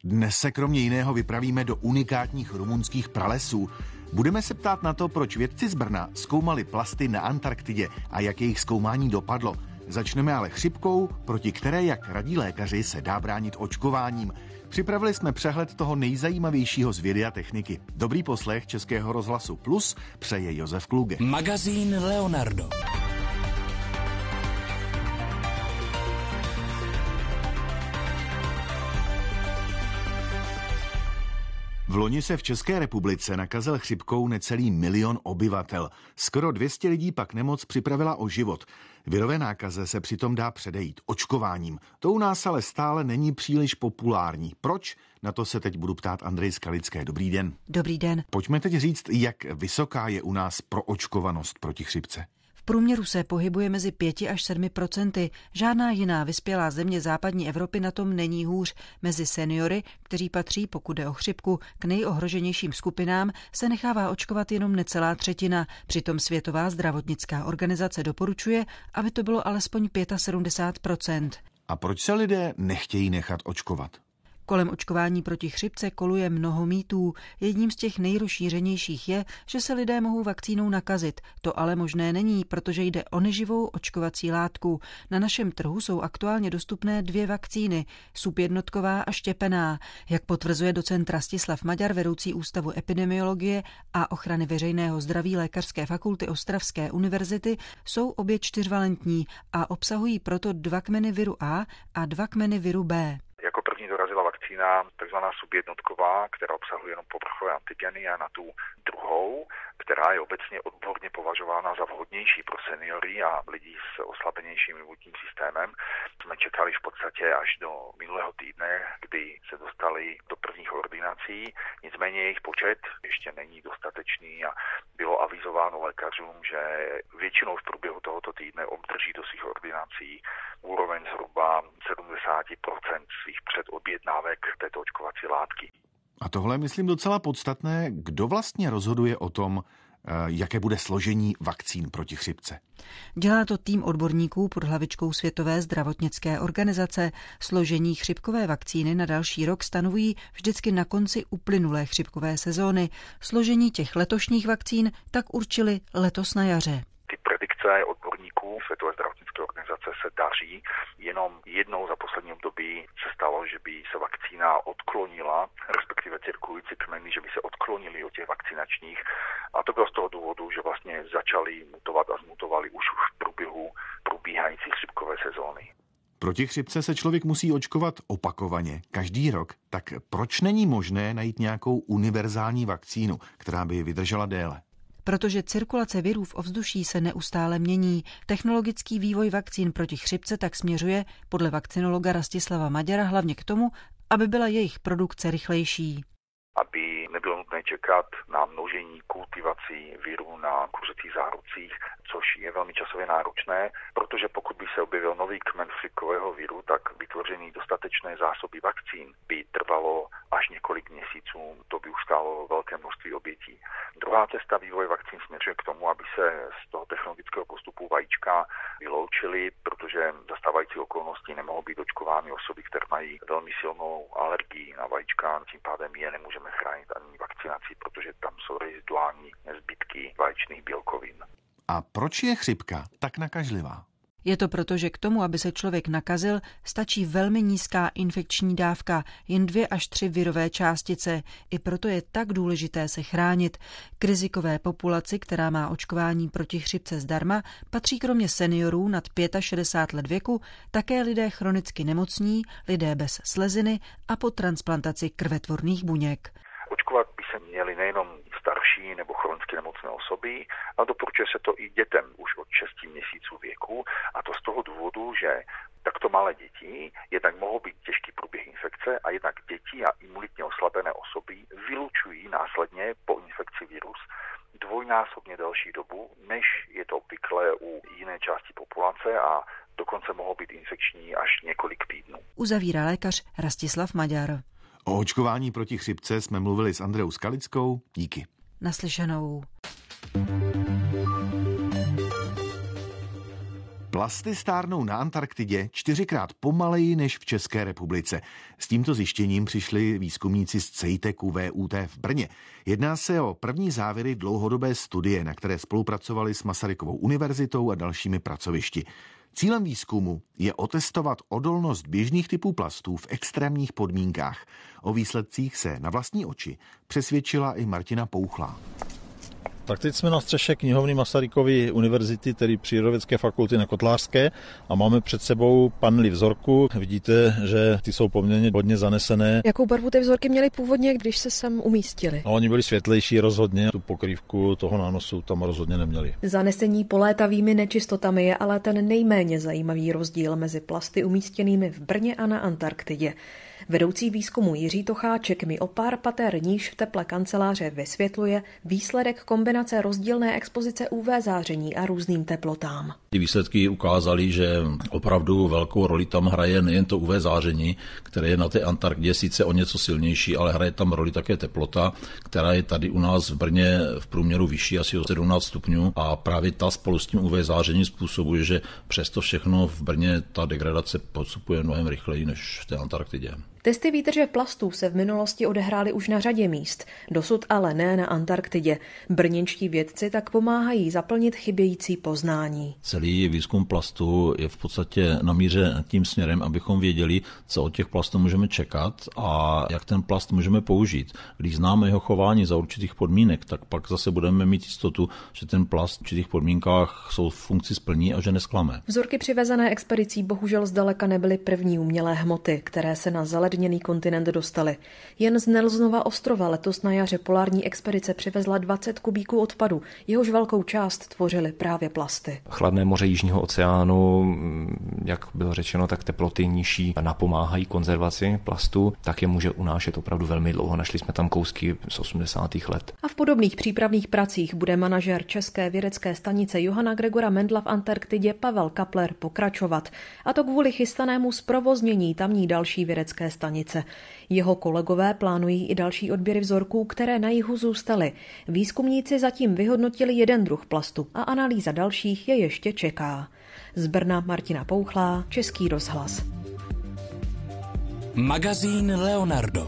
Dnes se kromě jiného vypravíme do unikátních rumunských pralesů. Budeme se ptát na to, proč vědci z Brna zkoumali plasty na Antarktidě a jak jejich zkoumání dopadlo. Začneme ale chřipkou, proti které, jak radí lékaři, se dá bránit očkováním. Připravili jsme přehled toho nejzajímavějšího z vědy a techniky. Dobrý poslech Českého rozhlasu Plus přeje Josef Kluge. Magazín Leonardo. V loni se v České republice nakazil chřipkou necelý 1 milion obyvatel. Skoro 200 lidí pak nemoc připravila o život. Virové nákaze se přitom dá předejít očkováním. To u nás ale stále není příliš populární. Proč? Na to se teď budu ptát Andreji Skalické. Dobrý den. Dobrý den. Pojďme teď říct, jak vysoká je u nás proočkovanost proti chřipce. V průměru se pohybuje mezi 5 až 7%. Žádná jiná vyspělá země západní Evropy na tom není hůř. Mezi seniory, kteří patří, pokud jde o chřipku, k nejohroženějším skupinám, se nechává očkovat jenom necelá třetina. Přitom Světová zdravotnická organizace doporučuje, aby to bylo alespoň 75%. A proč se lidé nechtějí nechat očkovat? Kolem očkování proti chřipce koluje mnoho mýtů. Jedním z těch nejrozšířenějších je, že se lidé mohou vakcínou nakazit. To ale možné není, protože jde o neživou očkovací látku. Na našem trhu jsou aktuálně dostupné 2 vakcíny, subjednotková a štěpená. Jak potvrzuje docent Rastislav Maďar, vedoucí Ústavu epidemiologie a ochrany veřejného zdraví Lékařské fakulty Ostravské univerzity, jsou obě 4valentní a obsahují proto 2 kmeny viru A a 2 kmeny viru B. Jako první dorazila vakcína takzvaná subjednotková, která obsahuje jenom povrchové antigeny, a na tu druhou, která je obecně odborně považována za vhodnější pro seniory a lidi s oslabenějším imunitním systémem, jsme čekali v podstatě až do minulého týdne, kdy se dostali do prvních ordinací. Nicméně jejich počet ještě není dostatečný a bylo avizováno lékařům, že většinou v průběhu tohoto týdne obdrží do svých ordinací úroveň zhruba 70% svých předobjednávek této očkovací látky. A tohle je, myslím, docela podstatné. Kdo vlastně rozhoduje o tom, jaké bude složení vakcín proti chřipce? Dělá to tým odborníků pod hlavičkou Světové zdravotnické organizace. Složení chřipkové vakcíny na další rok stanovují vždycky na konci uplynulé chřipkové sezóny. Složení těch letošních vakcín tak určili letos na jaře. Ty predikce odborníků Světové zdravotnické organizace se daří. Jenom jednou za poslední období se stalo, že by se vakcína odklonila, respektive cirkulující kmeny, že by se odklonili od těch vakcinačních. A to bylo z toho důvodu, že vlastně začaly mutovat a zmutovali už v průběhu probíhající chřipkové sezóny. Proti chřipce se člověk musí očkovat opakovaně, každý rok. Tak proč není možné najít nějakou univerzální vakcínu, která by vydržela déle? Protože cirkulace virů v ovzduší se neustále mění. Technologický vývoj vakcín proti chřipce tak směřuje, podle vakcinologa Rastislava Maďara, hlavně k tomu, aby byla jejich produkce rychlejší. Aby nebylo nutné čekat na množení kultivací virů na kuřecích zárodcích, což je velmi časově náročné, protože pokud by se objevil nový kmen chřipkového viru, tak vytvoření dostatečné zásoby vakcín by trvalo až několik měsíců, to by už stálo velké množství obětí. Druhá cesta vývoje vakcín směřuje k tomu, aby se z toho technologického postupu vajíčka vyloučily, protože za stávající okolností nemohou být očkovány osoby, které mají velmi silnou alergii na vajíčka, tím pádem je nemůžeme chránit ani vakcinací, protože tam jsou reziduální zbytky vaječných bílkovin. A proč je chřipka tak nakažlivá? Je to proto, že k tomu, aby se člověk nakazil, stačí velmi nízká infekční dávka, jen 2 až 3 virové částice. I proto je tak důležité se chránit. K rizikové populaci, která má očkování proti chřipce zdarma, patří kromě seniorů nad 65 let věku také lidé chronicky nemocní, lidé bez sleziny a po transplantaci krvetvorných buněk. Očkovat by se měly nejenom starší nebo chronicky nemocné osoby, ale doporučuje se to i dětem už od 6 měsíců věku, a to z toho důvodu, že takto malé děti jednak mohou být těžký průběh infekce a jednak děti a imunitně oslabené osoby vylučují následně po infekci virus dvojnásobně delší dobu, než je to obvyklé u jiné části populace, a dokonce mohou být infekční až několik týdnů. Uzavírá lékař Rastislav Maďar. O očkování proti chřipce jsme mluvili s Andreou Skalickou. Díky. Naslyšenou. Plasty stárnou na Antarktidě 4krát pomaleji než v České republice. S tímto zjištěním přišli výzkumníci z CEITECu VUT v Brně. Jedná se o první závěry dlouhodobé studie, na které spolupracovali s Masarykovou univerzitou a dalšími pracovišti. Cílem výzkumu je otestovat odolnost běžných typů plastů v extrémních podmínkách. O výsledcích se na vlastní oči přesvědčila i Martina Pouchlá. Tak teď jsme na střeše knihovny Masarykovy univerzity, tedy Přírodovědecké fakulty na Kotlářské, a máme před sebou panely vzorku. Vidíte, že ty jsou poměrně hodně zanesené. Jakou barvu ty vzorky měly původně, když se sem umístily? No, oni byli světlejší rozhodně, tu pokrývku toho nánosu tam rozhodně neměli. Zanesení polétavými nečistotami je ale ten nejméně zajímavý rozdíl mezi plasty umístěnými v Brně a na Antarktidě. Vedoucí výzkumu Jiří Tocháček mi o pár pater níž v teple kanceláře vysvětluje výsledek kombinace rozdílné expozice UV záření a různým teplotám. Ty výsledky ukázaly, že opravdu velkou roli tam hraje nejen to UV záření, které je na té Antarktidě sice o něco silnější, ale hraje tam roli také teplota, která je tady u nás v Brně v průměru vyšší, asi o 17 stupňů, a právě ta spolu s tím UV zářením způsobuje, že přesto všechno v Brně ta degradace postupuje mnohem rychleji než v té Antarktidě. Testy výdrže plastů se v minulosti odehrály už na řadě míst, dosud ale ne na Antarktidě. Brněnští vědci tak pomáhají zaplnit chybějící poznání. Celý výzkum plastu je v podstatě namířen tím směrem, abychom věděli, co od těch plastů můžeme čekat a jak ten plast můžeme použít. Když známe jeho chování za určitých podmínek, tak pak zase budeme mít jistotu, že ten plast v určitých podmínkách svou funkci splní a že nesklame. Vzorky přivezené expedicí bohužel zdaleka nebyly první umělé hmoty, které se na zaledněný kontinent dostaly. Jen z Nelsonova ostrova letos na jaře polární expedice přivezla 20 kubíků odpadu, jehož velkou část tvořily právě plasty. Chladné moře Jižního oceánu, jak bylo řečeno, tak teploty nižší napomáhají konzervaci plastu, tak je může unášet opravdu velmi dlouho. Našli jsme tam kousky z 80. let. A v podobných přípravných pracích bude manažer České vědecké stanice Johana Gregora Mendla v Antarktidě Pavel Kapler pokračovat. A to kvůli chystanému zprovoznění tamní další vědecké stanice. Jeho kolegové plánují i další odběry vzorků, které na jihu zůstaly. Výzkumníci zatím vyhodnotili jeden druh plastu a analýza dalších je ještě čeká. Z Brna Martina Pouchlá, Český rozhlas. Magazín Leonardo.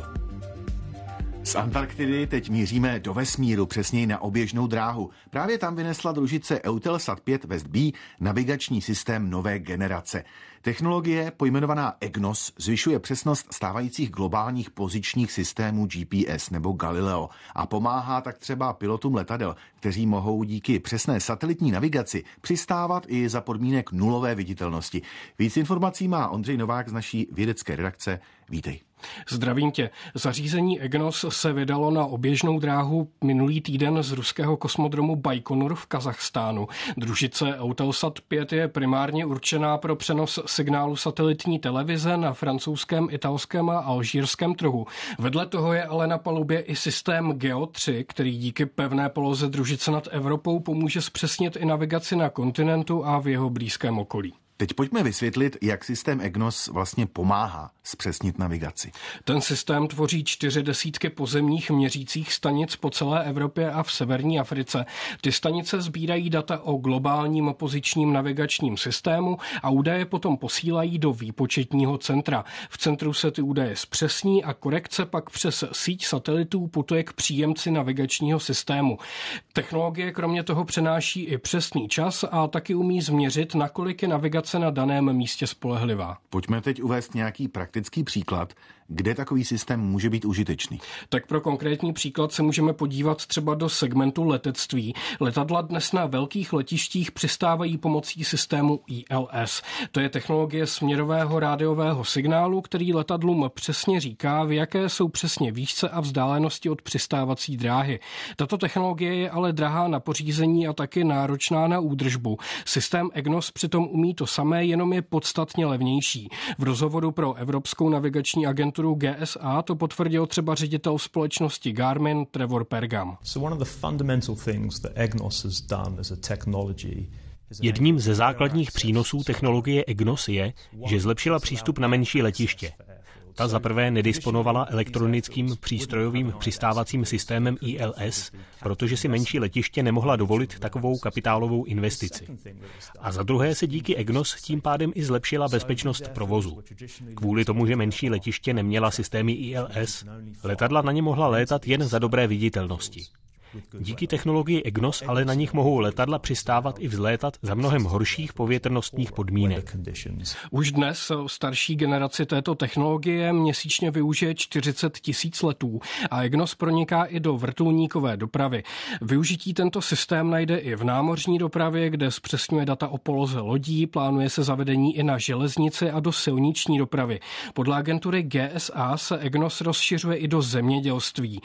Z Antarktidy teď míříme do vesmíru, přesněji na oběžnou dráhu. Právě tam vynesla družice Eutelsat 5 West B navigační systém nové generace. Technologie pojmenovaná EGNOS zvyšuje přesnost stávajících globálních pozičních systémů GPS nebo Galileo a pomáhá tak třeba pilotům letadel, kteří mohou díky přesné satelitní navigaci přistávat i za podmínek nulové viditelnosti. Víc informací má Ondřej Novák z naší vědecké redakce. Vítej. Zdravím tě. Zařízení EGNOS se vydalo na oběžnou dráhu minulý týden z ruského kosmodromu Bajkonur v Kazachstánu. Družice Eutelsat 5 je primárně určená pro přenos signálu satelitní televize na francouzském, italském a alžírském trhu. Vedle toho je ale na palubě i systém GEO-3, který díky pevné poloze družice nad Evropou pomůže zpřesnit i navigaci na kontinentu a v jeho blízkém okolí. Teď pojďme vysvětlit, jak systém EGNOS vlastně pomáhá zpřesnit navigaci. Ten systém tvoří 40 pozemních měřících stanic po celé Evropě a v severní Africe. Ty stanice sbírají data o globálním pozičním navigačním systému a údaje potom posílají do výpočetního centra. V centru se ty údaje zpřesní a korekce pak přes síť satelitů putuje k příjemci navigačního systému. Technologie kromě toho přenáší i přesný čas a taky umí změřit, nakolik je navigace na daném místě spolehlivá. Pojďme teď uvést nějaký praktický příklad, kde takový systém může být užitečný. Tak pro konkrétní příklad se můžeme podívat třeba do segmentu letectví. Letadla dnes na velkých letištích přistávají pomocí systému ILS. To je technologie směrového rádiového signálu, který letadlům přesně říká, v jaké jsou přesně výšce a vzdálenosti od přistávací dráhy. Tato technologie je ale drahá na pořízení a taky náročná na údržbu. Systém EGNOS přitom umí to samé, jenom je podstatně levnější. V rozhovoru pro Evropskou navigační agenturu GSA to potvrdil třeba ředitel společnosti Garmin Trevor Pergam. Jedním ze základních přínosů technologie EGNOS je, že zlepšila přístup na menší letiště. Ta zaprvé nedisponovala elektronickým přístrojovým přistávacím systémem ILS, protože si menší letiště nemohla dovolit takovou kapitálovou investici. A za druhé se díky EGNOS tím pádem i zlepšila bezpečnost provozu. Kvůli tomu, že menší letiště neměla systémy ILS, letadla na ně mohla létat jen za dobré viditelnosti. Díky technologii EGNOS ale na nich mohou letadla přistávat i vzlétat za mnohem horších povětrnostních podmínek. Už dnes starší generaci této technologie měsíčně využije 40 000 letů a EGNOS proniká i do vrtulníkové dopravy. Využití tento systém najde i v námořní dopravě, kde zpřesňuje data o poloze lodí, plánuje se zavedení i na železnici a do silniční dopravy. Podle agentury GSA se EGNOS rozšiřuje i do zemědělství.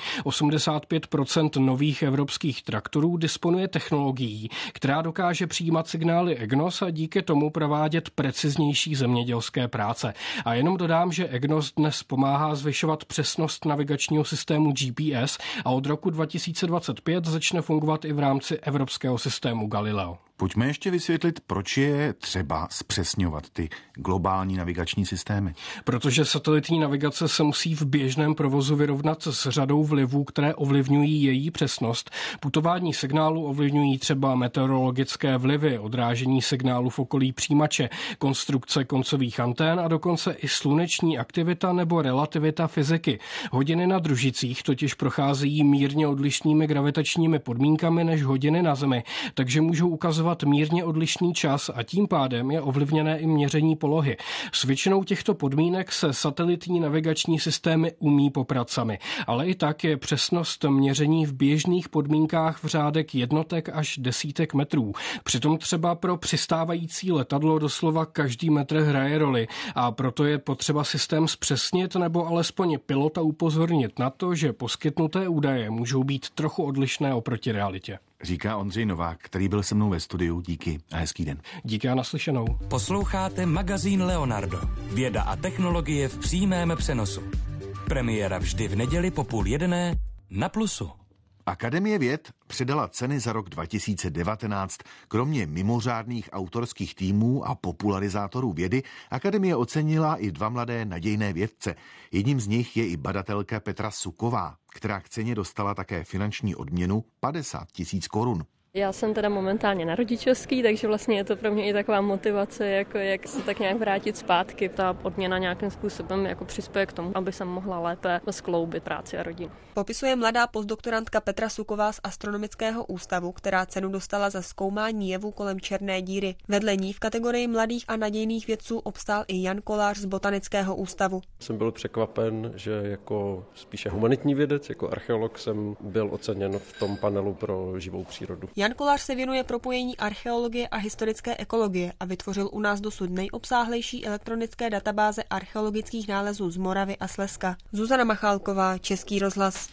85% nových evropských traktorů disponuje technologií, která dokáže přijímat signály EGNOS a díky tomu provádět preciznější zemědělské práce. A jenom dodám, že EGNOS dnes pomáhá zvyšovat přesnost navigačního systému GPS a od roku 2025 začne fungovat i v rámci evropského systému Galileo. Pojďme ještě vysvětlit, proč je třeba zpřesňovat ty globální navigační systémy. Protože satelitní navigace se musí v běžném provozu vyrovnat s řadou vlivů, které ovlivňují její přesnost. Putování signálu ovlivňují třeba meteorologické vlivy, odrážení signálu v okolí přijímače, konstrukce koncových antén a dokonce i sluneční aktivita nebo relativita fyziky. Hodiny na družicích totiž procházejí mírně odlišnými gravitačními podmínkami než hodiny na Zemi, takže můžou ukazovat mírně odlišný čas a tím pádem je ovlivněné i měření polohy. S většinou těchto podmínek se satelitní navigační systémy umí poprat sami, ale i tak je přesnost měření v běžných podmínkách v řádek jednotek až desítek metrů. Přitom třeba pro přistávající letadlo doslova každý metr hraje roli a proto je potřeba systém zpřesnit nebo alespoň pilota upozornit na to, že poskytnuté údaje můžou být trochu odlišné oproti realitě. Říká Ondřej Novák, který byl se mnou ve studiu. Díky a hezký den. Díky a naslyšenou. Posloucháte magazín Leonardo. Věda a technologie v přímém přenosu. Premiéra vždy v neděli po 12:30 na Plusu. Akademie věd předala ceny za rok 2019. Kromě mimořádných autorských týmů a popularizátorů vědy, Akademie ocenila i 2 mladé nadějné vědce. Jedním z nich je i badatelka Petra Suková, která k ceně dostala také finanční odměnu 50 000 korun. Já jsem teda momentálně na rodičovský, takže vlastně je to pro mě i taková motivace, jako jak se tak nějak vrátit zpátky. Ta odměna nějakým způsobem jako přispěje k tomu, aby jsem mohla lépe skloubit práci a rodinu. Popisuje mladá postdoktorantka Petra Suková z Astronomického ústavu, která cenu dostala za zkoumání jevu kolem černé díry. Vedle ní v kategorii mladých a nadějných vědců obstál i Jan Kolář z Botanického ústavu. Jsem byl překvapen, že jako spíše humanitní vědec, jako archeolog jsem byl oceněn v tom panelu pro živou přírodu. Jan Kolář se věnuje propojení archeologie a historické ekologie a vytvořil u nás dosud nejobsáhlejší elektronické databáze archeologických nálezů z Moravy a Slezska. Zuzana Machálková, Český rozhlas.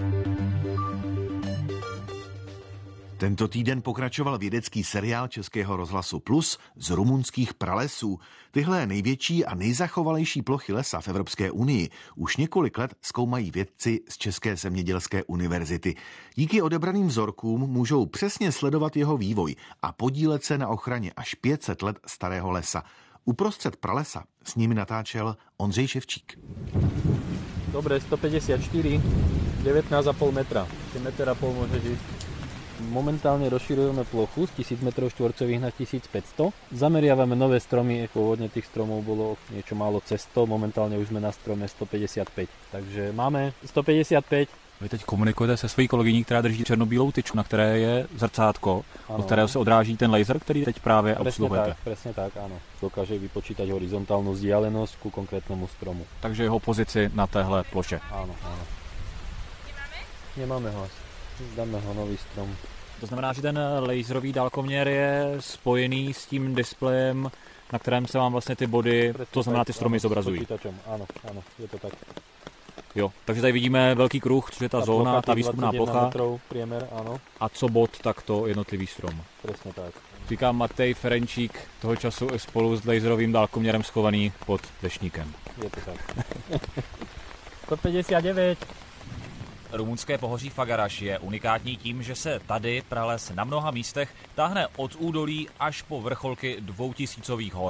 Tento týden pokračoval vědecký seriál Českého rozhlasu Plus z rumunských pralesů. Tyhle největší a nejzachovalejší plochy lesa v Evropské unii už několik let zkoumají vědci z České zemědělské univerzity. Díky odebraným vzorkům můžou přesně sledovat jeho vývoj a podílet se na ochraně až 500 let starého lesa. Uprostřed pralesa s nimi natáčel Ondřej Ševčík. Dobre, 154, 19,5 metra. 1,5 metra môže žiť. Momentálne rozširujeme plochu z 1000 m2 na 1500. Zameriavame nové stromy, pôvodne tých stromov bolo niečo málo cez 100, momentálne už sme na strome 155. Takže máme 155. Vy teď komunikujete se svojí kolegyní, která drží černobílou tyčku, na které je zrcátko, od kterého se odráží ten laser, který teď právě obsluhujete. Presne tak, áno. Dokáže vypočítať horizontálnu vzdialenosť ku konkrétnemu stromu. Takže jeho pozici na téhle ploše. Áno, áno. Nemáme ho asi. Dáme ho nový strom. To znamená, že ten laserový dálkoměr je spojený s tím displejem, na kterém se vám vlastně ty body, to znamená ty stromy zobrazují. Ano, je to tak. Jo, takže tady vidíme velký kruh, což je ta zóna, ta výzkumná plocha. Priemer, ano. A co bod, tak to jednotlivý strom. Přesně tak. Říká Matej Ferenčík, toho času i spolu s laserovým dálkoměrem schovaný pod deštníkem. Je to tak. 159. Rumunské pohoří Fagaraš je unikátní tím, že se tady prales na mnoha místech táhne od údolí až po vrcholky 2000 hor.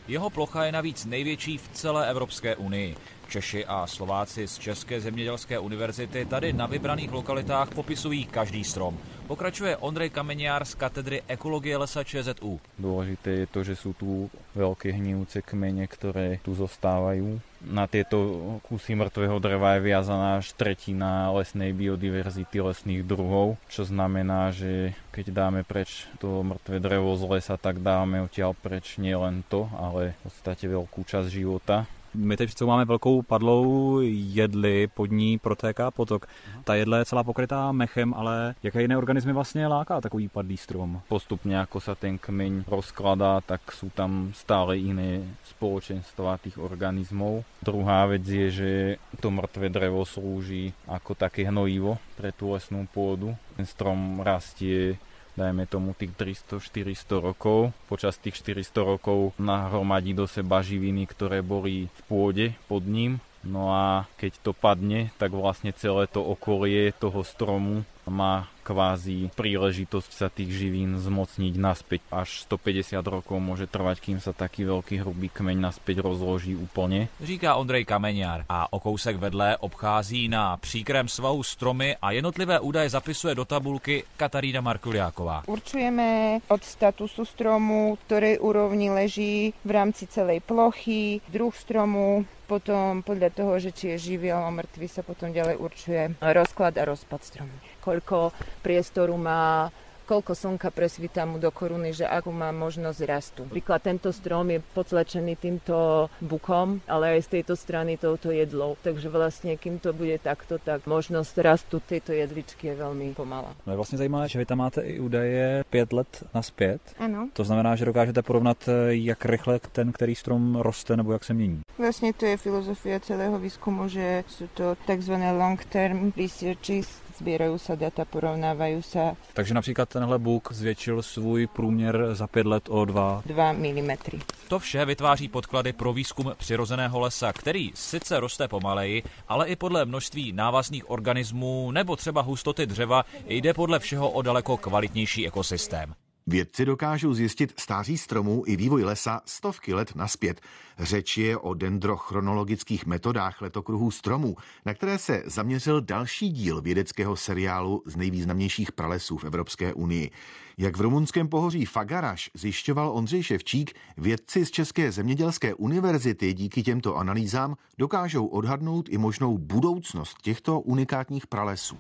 Jeho plocha je navíc největší v celé Evropské unii. Češi a Slováci z České zemědělské univerzity tady na vybraných lokalitách popisují každý strom. Pokračuje Ondrej Kameňár z katedry ekologie lesa ČZU. Dôležité je to, že sú tu veľké hnijúce kmene, ktoré tu zostávajú. Na tieto kusy mŕtvého dreva je viazaná až tretina lesnej biodiverzity lesných druhov, čo znamená, že keď dáme preč to mŕtve drevo z lesa, tak dáme odtiaľ preč nielen to, ale v podstate veľkú časť života. My teď máme velkou padlou jedli, pod ní protéká potok. Ta jedle je celá pokrytá mechem, ale jaké jiné organismy vlastně láká takový padlý strom? Postupne, ako sa ten kmeň rozkladá, tak sú tam stále iné spoločenstvá tých organizmov. Druhá vec je, že to mŕtve drevo slúži ako také hnojivo pre tú lesnú pôdu. Ten strom rastie dajme tomu tých 300-400 rokov. Počas tých 400 rokov nahromadí do seba živiny, ktoré boli v pôde pod ním. No a keď to padne, tak vlastne celé to okolie toho stromu má kvázi príležitosť sa tých živín zmocniť naspäť. Až 150 rokov môže trvať, kým sa taký veľký hrubý kmeň naspäť rozloží úplne. Říká Ondrej Kameňár a o kousek vedle obchází na příkrém svahu stromy a jednotlivé údaje zapisuje do tabulky Katarína Markuliáková. Určujeme od statusu stromu, ktorej úrovni leží v rámci celej plochy, druh stromu, potom podľa toho, že či je živý alebo mŕtvy, sa potom ďalej určuje rozklad a rozpad stromu. Koľko priestoru má, koľko slnka presvíta mu do koruny, že akú má možnosť rastu. Príklad, tento strom je potlačený týmto bukom, ale aj z tejto strany touto jedlou. Takže vlastne, kým to bude takto, tak možnosť rastu tejto jedličky je veľmi pomalá. No je vlastně zajímavé, že vy tam máte i údaje 5 let nazpět. Ano. To znamená, že dokážete porovnat, jak rychle ten, který strom roste nebo jak se mění. Vlastne to je filozofia celého výskumu, že sú to tzv. long-term researches, zbierajú sa data, porovnávajú sa. Takže například tenhle buk zvětšil svůj průměr za 5 let o 2 mm. To vše vytváří podklady pro výzkum přirozeného lesa, který sice roste pomaleji, ale i podle množství návazných organismů nebo třeba hustoty dřeva jde podle všeho o daleko kvalitnější ekosystém. Vědci dokážou zjistit stáří stromů i vývoj lesa stovky let nazpět. Řeč je o dendrochronologických metodách letokruhů stromů, na které se zaměřil další díl vědeckého seriálu z nejvýznamnějších pralesů v Evropské unii. Jak v rumunském pohoří Fagaraš zjišťoval Ondřej Ševčík, vědci z České zemědělské univerzity díky těmto analýzám dokážou odhadnout i možnou budoucnost těchto unikátních pralesů.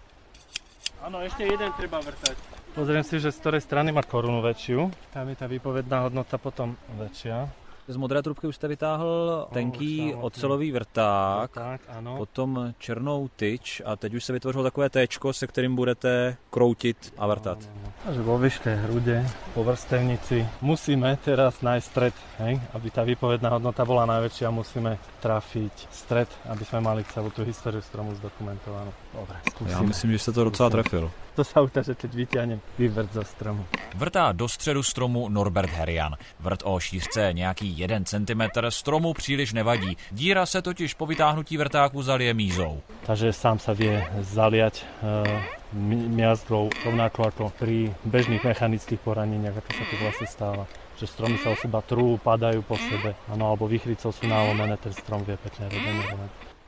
Ano, ještě jeden treba vrtať. Pozriem si, že z ktorej strany má korunu väčšiu. Tam je tá výpovedná hodnota potom väčšia. Z modré trubky už jste vytáhl tenký ocelový vrták, potom černou tyč a teď už se vytvořilo takové téčko, se kterým budete kroutit a vrtat. Takže vo výške hrude, po vrstevnici musíme teraz nájsť stred, hej? Aby tá výpovedná hodnota bola najväčšia, musíme trafiť stred, aby sme mali celú tú históriu stromu zdokumentovanú. Dobre, skúsime. Já myslím, že jste to docela trefil. To sa ukáže, teď vyťahnem vývrt zo stromu. Vrtá do středu stromu Norbert Herian. Vrt o šířce nějaký 1 centimetr stromu příliš nevadí. Díra se totiž po vytáhnutí vrtáku zalije mízou. Takže sám sa vie zaliať miazdou rovnako ako pri bežných mechanických poraneniach, ako sa to vlastne stáva. Že stromy sa o seba trú, padajú po sebe, ano, alebo výchrycou sú nalomené, ten strom vie pekne regenerovať.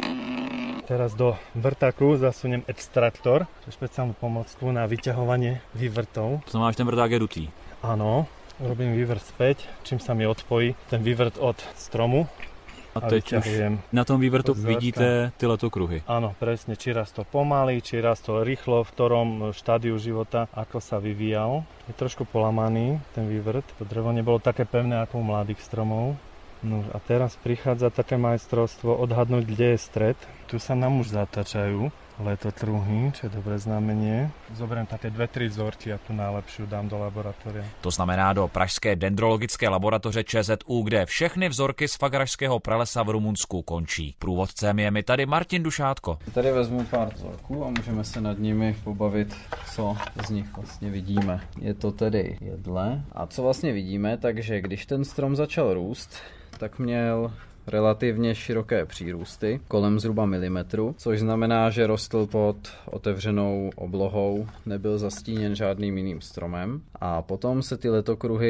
Teraz do vrtaku zasuniem extraktor, čo je špeciálnu pomocku na vyťahovanie vývrtov. To znamená, že ten vrták je dutý. Áno, robím vývrt späť, čím sa mi odpojí ten vývrt od stromu. A teď už na tom vývrtu vidíte ty letokruhy. Áno, presne, či raz to pomaly, či raz to rýchlo, v ktorom štádiu života, ako sa vyvíjal. Je trošku polamaný ten vývrt, to drevo nebolo také pevné ako u mladých stromov. No a teraz prichádza také majstrovstvo odhadnúť, kde je stred. Tu sa nám už zatáčajú letotruhy, čo je dobré znamenie. Zoberiem také 2-3 vzorky a tu najlepšiu dám do laboratória. To znamená do pražské dendrologické laboratoře ČZU, kde všechny vzorky z Fagarašského pralesa v Rumunsku končí. Průvodcem je mi tady Martin Dušátko. Tady vezmu pár vzorků a můžeme se nad nimi pobavit, co z nich vlastně vidíme. Je to tedy jedle. A co vlastně vidíme, takže když ten strom začal růst, tak měl relativně široké přírůsty, kolem zhruba milimetru, což znamená, že rostl pod otevřenou oblohou, nebyl zastíněn žádným jiným stromem a potom se ty letokruhy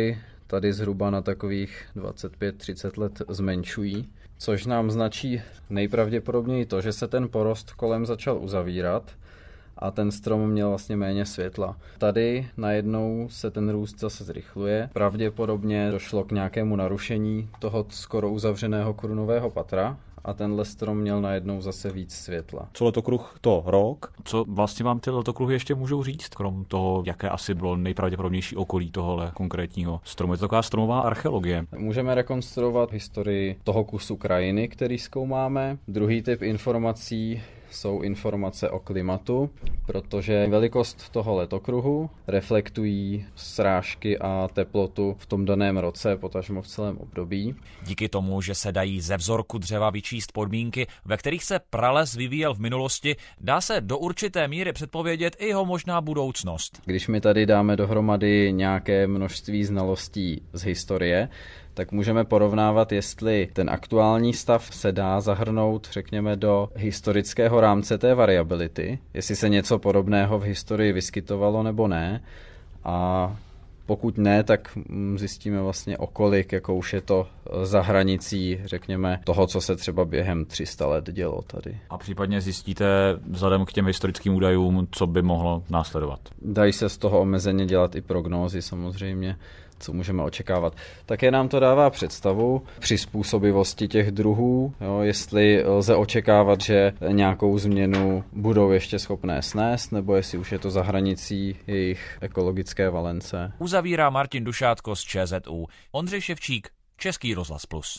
tady zhruba na takových 25-30 let zmenšují, což nám značí nejpravděpodobněji to, že se ten porost kolem začal uzavírat a ten strom měl vlastně méně světla. Tady najednou se ten růst zase zrychluje. Pravděpodobně došlo k nějakému narušení toho skoro uzavřeného korunového patra a tenhle strom měl najednou zase víc světla. Co letokruh to rok? Co vlastně vám ty letokruhy ještě můžou říct, krom toho, jaké asi bylo nejpravděpodobnější okolí tohohle konkrétního stromu? Je to taková stromová archeologie. Můžeme rekonstruovat historii toho kusu krajiny, který zkoumáme. Druhý typ informací jsou informace o klimatu, protože velikost toho letokruhu reflektují srážky a teplotu v tom daném roce, potažmo v celém období. Díky tomu, že se dají ze vzorku dřeva vyčíst podmínky, ve kterých se prales vyvíjel v minulosti, dá se do určité míry předpovědět i jeho možná budoucnost. Když my tady dáme dohromady nějaké množství znalostí z historie, tak můžeme porovnávat, jestli ten aktuální stav se dá zahrnout, řekněme, do historického rámce té variability, jestli se něco podobného v historii vyskytovalo nebo ne. A pokud ne, tak zjistíme vlastně okolik, jako už je to za hranicí, řekněme, toho, co se třeba během 300 let dělo tady. A případně zjistíte vzhledem k těm historickým údajům, co by mohlo následovat. Dají se z toho omezeně dělat i prognózy samozřejmě, co můžeme očekávat. Také nám to dává představu přizpůsobivosti těch druhů, jo, jestli lze očekávat, že nějakou změnu budou ještě schopné snést, nebo jestli už je to za hranicí jejich ekologické valence. Uzavírá Martin Dušátko z ČZU. Ondřej Ševčík, Český rozhlas Plus.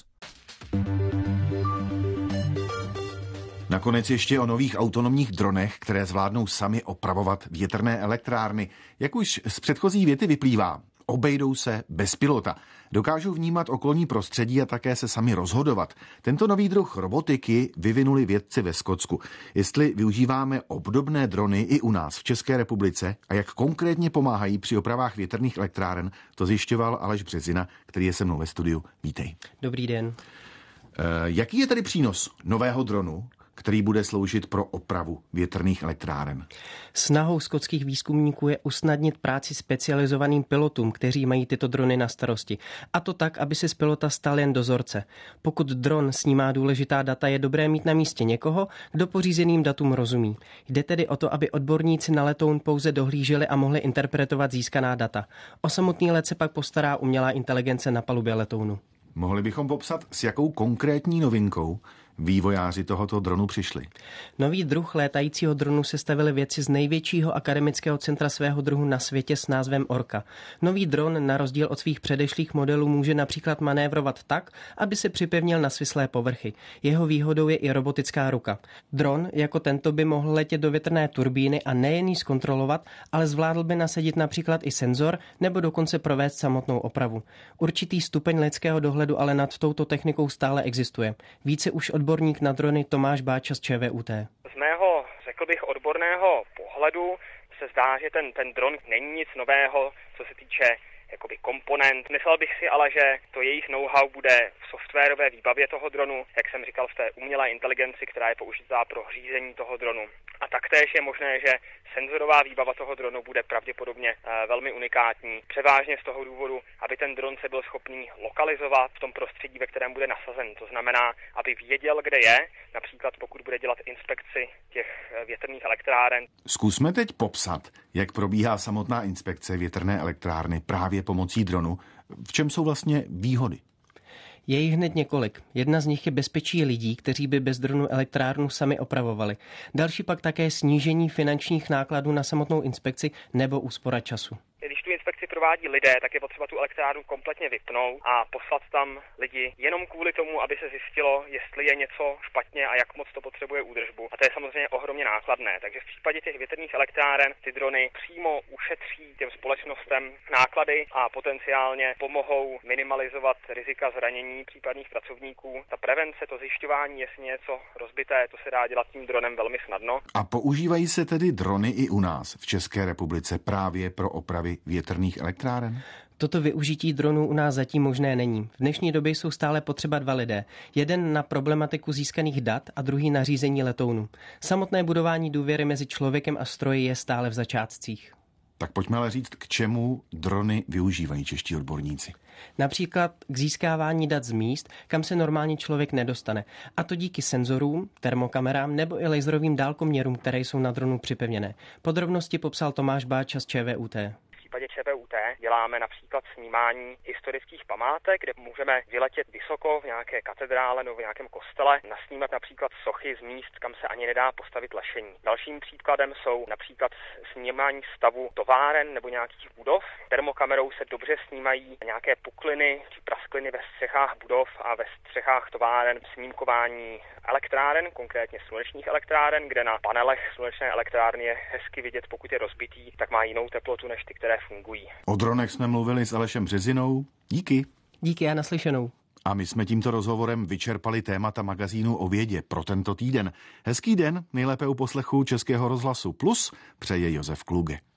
Nakonec ještě o nových autonomních dronech, které zvládnou sami opravovat větrné elektrárny. Jak už z předchozí věty vyplývá, obejdou se bez pilota. Dokážou vnímat okolní prostředí a také se sami rozhodovat. Tento nový druh robotiky vyvinuli vědci ve Skotsku. Jestli využíváme obdobné drony i u nás v České republice a jak konkrétně pomáhají při opravách větrných elektráren, to zjišťoval Aleš Březina, který je se mnou ve studiu. Vítej. Dobrý den. Jaký je tedy přínos nového dronu, který bude sloužit pro opravu větrných elektráren? Snahou skotských výzkumníků je usnadnit práci specializovaným pilotům, kteří mají tyto drony na starosti. A to tak, aby se z pilota stal jen dozorce. Pokud dron snímá důležitá data, je dobré mít na místě někoho, kdo pořízeným datům rozumí. Jde tedy o to, aby odborníci na letoun pouze dohlíželi a mohli interpretovat získaná data. O samotný let se pak postará umělá inteligence na palubě letounu. Mohli bychom popsat, s jakou konkrétní novinkou vývojáři tohoto dronu přišli? Nový druh létajícího dronu sestavili vědci z největšího akademického centra svého druhu na světě s názvem Orca. Nový dron na rozdíl od svých předešlých modelů může například manévrovat tak, aby se připevnil na svislé povrchy. Jeho výhodou je i robotická ruka. Dron jako tento by mohl letět do větrné turbíny a nejen ji zkontrolovat, ale zvládl by nasadit například i senzor nebo dokonce provést samotnou opravu. Určitý stupeň lidského dohledu ale nad touto technikou stále existuje. Více už odborník na drony Tomáš Báča z ČVUT. Z mého, řekl bych, odborného pohledu se zdá, že ten dron není nic nového, co se týče jakoby komponent. Myslel bych si ale, že to jejich know-how bude v softwarové výbavě toho dronu, jak jsem říkal, v té umělé inteligenci, která je použitá pro řízení toho dronu. A taktéž je možné, že senzorová výbava toho dronu bude pravděpodobně velmi unikátní. Převážně z toho důvodu, aby ten dron se byl schopný lokalizovat v tom prostředí, ve kterém bude nasazen. To znamená, aby věděl, kde je, například pokud bude dělat inspekci těch větrných elektráren. Zkusme teď popsat, jak probíhá samotná inspekce větrné elektrárny právě pomocí dronu. V čem jsou vlastně výhody? Je jich hned několik. Jedna z nich je bezpečí lidí, kteří by bez dronu elektrárnu sami opravovali. Další pak také snížení finančních nákladů na samotnou inspekci nebo úspora času. Když tu inspekci provádí lidé, tak je potřeba tu elektrárnu kompletně vypnout a poslat tam lidi jenom kvůli tomu, aby se zjistilo, jestli je něco špatně a jak moc to potřebuje údržbu. A to je samozřejmě ohromně nákladné. Takže v případě těch větrných elektráren ty drony přímo ušetří těm společnostem náklady a potenciálně pomohou minimalizovat rizika zranění případných pracovníků. Ta prevence, to zjišťování, jestli něco rozbité, to se dá dělat tím dronem velmi snadno. A používají se tedy drony i u nás v České republice právě pro opravy větrných elektráren? Toto využití dronů u nás zatím možné není. V dnešní době jsou stále potřeba 2 lidé. Jeden na problematiku získaných dat a druhý na řízení letounu. Samotné budování důvěry mezi člověkem a stroji je stále v začátcích. Tak pojďme ale říct, k čemu drony využívají čeští odborníci. Například k získávání dat z míst, kam se normální člověk nedostane. A to díky senzorům, termokamerám nebo i laserovým dálkoměrům, které jsou na dronu připevněné. Podrobnosti popsal Tomáš Báča z ČVUT. V případě ČVUT děláme například snímání historických památek, kde můžeme vyletět vysoko v nějaké katedrále nebo v nějakém kostele, nasnímat například sochy z míst, kam se ani nedá postavit lešení. Dalším příkladem jsou například snímání stavu továren nebo nějakých budov. Termokamerou se dobře snímají nějaké pukliny či praskliny ve střechách budov a ve střechách továren, snímkování elektráren, konkrétně slunečních elektráren, kde na panelech slunečné elektrárny je hezky vidět, pokud je rozbitý, tak má jinou teplotu než ty, které fungují. O dronech jsme mluvili s Alešem Březinou. Díky. Díky a naslyšenou. A my jsme tímto rozhovorem vyčerpali témata magazínu o vědě pro tento týden. Hezký den, nejlépe u poslechu Českého rozhlasu Plus přeje Josef Kluge.